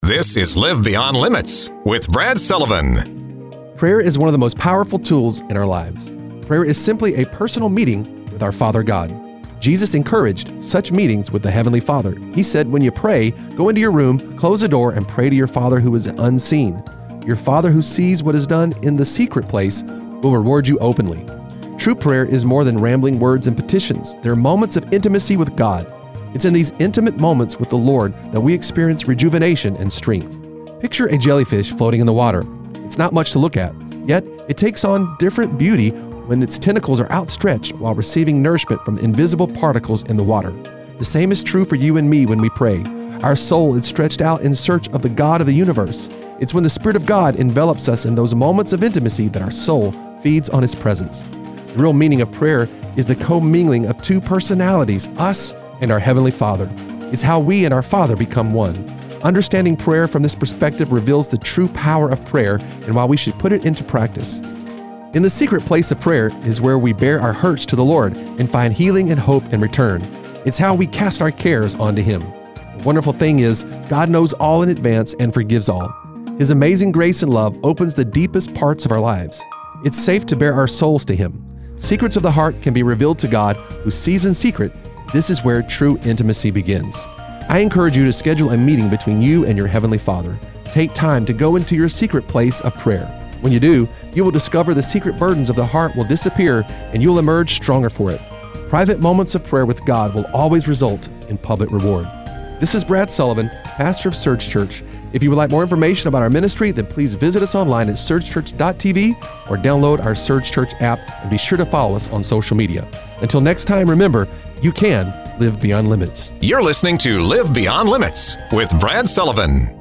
This is Live Beyond Limits with Brad Sullivan. Prayer is one of the most powerful tools in our lives. Prayer is simply a personal meeting with our Father God. Jesus encouraged such meetings with the Heavenly Father. He said, when you pray, go into your room, close the door, and pray to your Father who is unseen. Your Father who sees what is done in the secret place will reward you openly. True prayer is more than rambling words and petitions. They're moments of intimacy with God. It's in these intimate moments with the Lord that we experience rejuvenation and strength. Picture a jellyfish floating in the water. It's not much to look at, yet it takes on different beauty when its tentacles are outstretched while receiving nourishment from invisible particles in the water. The same is true for you and me when we pray. Our soul is stretched out in search of the God of the universe. It's when the Spirit of God envelops us in those moments of intimacy that our soul feeds on His presence. The real meaning of prayer is the commingling of two personalities, us and our Heavenly Father. It's how we and our Father become one. Understanding prayer from this perspective reveals the true power of prayer and why we should put it into practice. In the secret place of prayer is where we bear our hurts to the Lord and find healing and hope in return. It's how we cast our cares onto Him. The wonderful thing is, God knows all in advance and forgives all. His amazing grace and love opens the deepest parts of our lives. It's safe to bare our souls to Him. Secrets of the heart can be revealed to God, who sees in secret. This is where true intimacy begins. I encourage you to schedule a meeting between you and your Heavenly Father. Take time to go into your secret place of prayer. When you do, you will discover the secret burdens of the heart will disappear and you'll emerge stronger for it. Private moments of prayer with God will always result in public reward. This is Brad Sullivan, pastor of Surge Church. If you would like more information about our ministry, then please visit us online at surgechurch.tv or download our Surge Church app and be sure to follow us on social media. Until next time, remember, you can live beyond limits. You're listening to Live Beyond Limits with Brad Sullivan.